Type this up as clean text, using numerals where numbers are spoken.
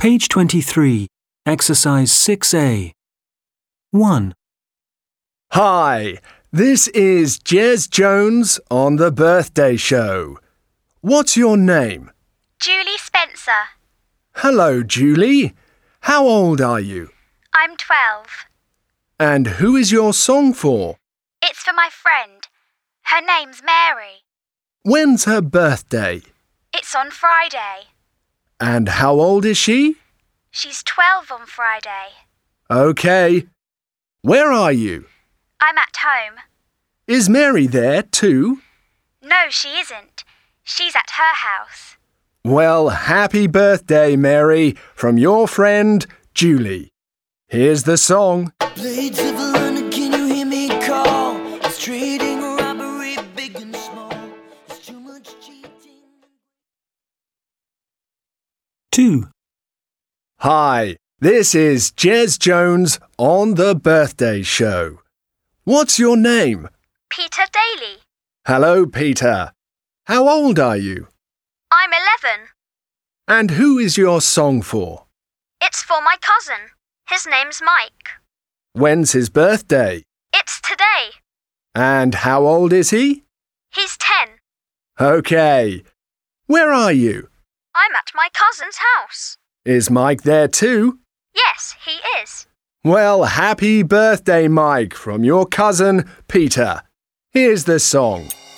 Page 23, Exercise 6A. 1. Hi, this is Jez Jones on The Birthday Show. What's your name? Julie Spencer. Hello, Julie. How old are you? I'm 12. And who is your song for? It's for my friend. Her name's Mary. When's her birthday? It's on Friday. And how old is she? She's 12 on Friday. OK. Where are you? I'm at home. Is Mary there too? No, she isn't. She's at her house. Well, happy birthday, Mary, from your friend, Julie. Here's the song. Blades of London, can you hear me call? It's trading, robbery, big and small. It's too much cheating. 2. Hi, this is Jez Jones on The Birthday Show. What's your name? Peter Daly. Hello, Peter. How old are you? I'm 11. And who is your song for? It's for my cousin. His name's Mike. When's his birthday? It's today. And how old is he? He's 10. OK. Where are you? I'm at my cousin's house. Is Mike there too? Yes, he is. Well, happy birthday, Mike, from your cousin, Peter. Here's the song.